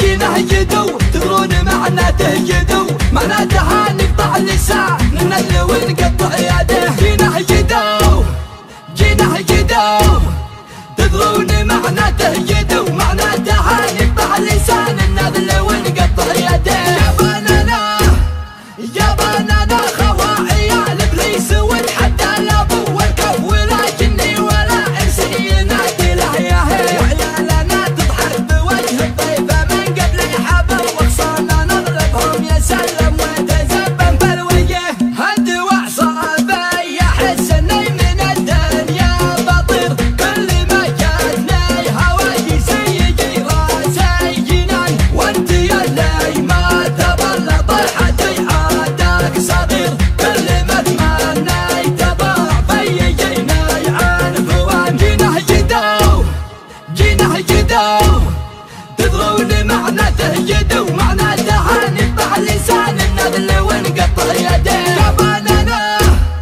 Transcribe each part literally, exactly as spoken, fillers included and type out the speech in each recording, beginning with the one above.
جينا جدو تدرون معناته جدو معناتها نقطع اللسان ننل ونقطع يده جينا جدو جينا جدو تدرون معناته جدو معناتها نقطع اللسان ننل ونقطع يده يا بنانا يا بنانا خوا عيال ابليس ونحدى الابو والكف ولا جني ولا انسي ينادي له يا هي وعيالنا تضحك بوجه الضيفه من قبل يحبوا وخصانا نضربهم يا سلم وتزبن بالوجه هالدواء صعبه يحس اني من الدنيا بطير كل ما جاتني هواجس يجي راسي جنان وانت يا اللي ما تبلى طيحتي عادك صغير كل ما تمنيت ضاع في جيناي عن فوان جينا جدو جينا جدو تدرون معناته جدو معناتها نقطع لسان النذل ونقطع يده يا بنانا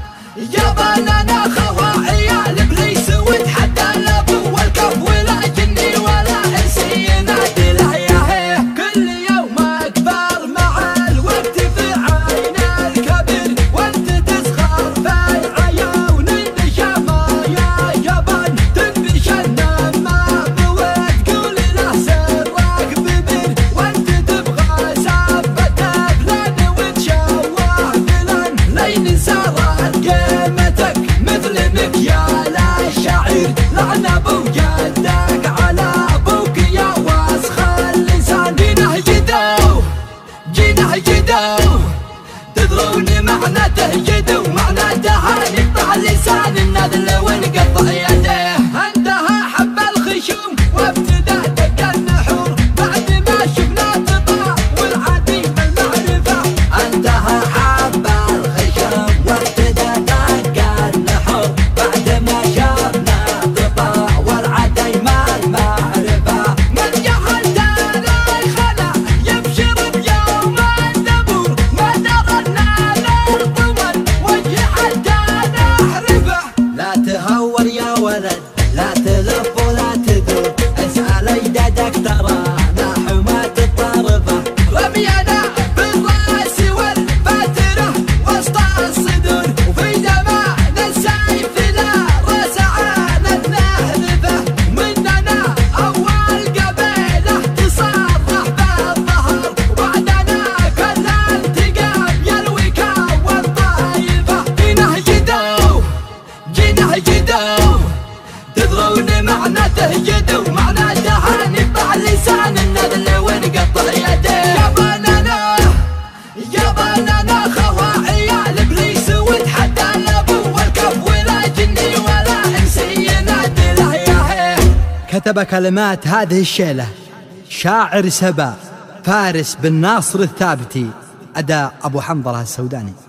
يا بنانا خوا عيال ابليس وتحدى الابو والكف ولا جني ولا انسي ينادي له يا هي كل يوم اكبر مع الوقت في عين الكبير وانت تسخر في عيون النشامه يا جبان تنبش النمام وتقول له سرك ببير وانت تبغى سبته فلان وتشوه فلان لين صارت قيمتك مثل مكيال الشعير لعن ابو جدك على ابوك يا وسخ اللسان جينا جدو جينا جدو تدرون معناته جدو معناتها نقطع لسان النذل ونقطع يده انتهى حب الخشوم وابتدى دق النحور بعد ما شفنا تطلع والعدي بالمعرفه انتهى حب الخشوم وابتدى دق النحور بعد ما شفنا تطلع والعدي ما المعرفه من جهل تاريخ خلع يبشر بيوم الدبور ما درنا للطول وجه حتى نحرفه لا تهور يا ولد لا تلف ولا تدور اسأل اجدادك ترانا حماة الطرفه رمينا بالراس والباتره وسط الصدور وفي زمان السيف لا رسعنا نهذبه مننا اول قبيله تصرح بالظهر وبعدنا كل التقام يلوي كون طايفه جينا جدو جينا جدو تدرون معناته جدو معناتها نقطع لسان النذل ونقطع يده يا بنانا يا بنانا خوا عيال ابليس وتحدى الابو والكف ولا جني ولا انسي ينادي له يا هي. كتب كلمات هذه الشيلة شاعر سبا فارس بن ناصر الثابتي، أداء أبو حنظلة السوداني.